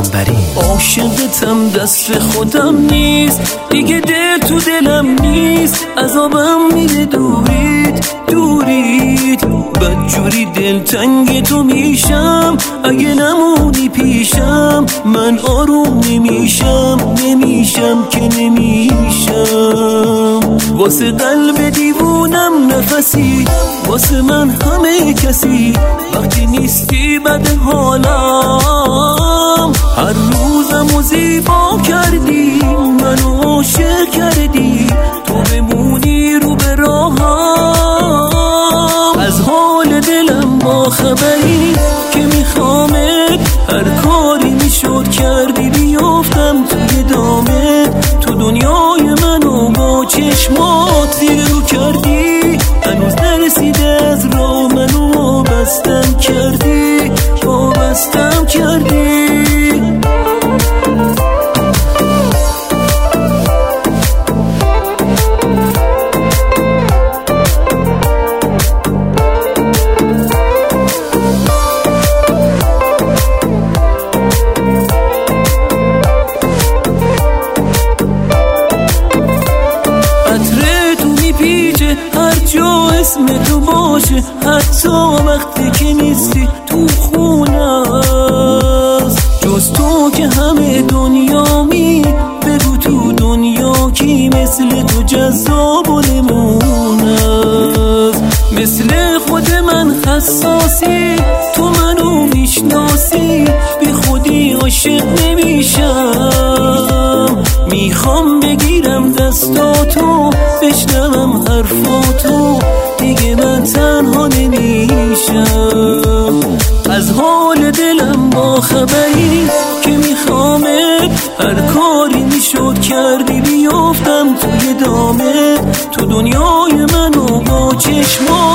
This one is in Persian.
پیامبری. عاشقتم دست خودم نیست دیگه، دل تو دلم نیست، عذابم میده دورید بدجوری دلتنگ تو میشم، اگه نمونی پیشم من آروم نمیشم که نمیشم. واسه قلب دیوونم نفسی، واسه من همه کسی، وقتی نیستی بد حالم. هر روزمو زیبا کردی، منو عاشق کردی، تو بمونی رو به راهم. از حال دلم با خبری که میخوامت، هر کاری میشد کردی بیافتم توی دامت. تو دنیای منو با چشمات زیر رو کردی، هنوز نرسیده از راه منو وابستم کردی. هر جا اسم تو باشه، حتی وقتی که نیستی تو خونه است. جز تو که همه دنیامی، بگو تو دنیا کی مثل تو جذاب و نمونه است. مثل خود من حساسی، تو منو میشناسی، بی خودی عاشق نمیشم. میخوام بگیرم دستاتو، بشنوم حرفاتو، دیگه من تنها نمیشم. از حال دلم با خبری که میخوامت، هر کاری میشد کردی بیافتم توی دامت. تو دنیای منو با چشمات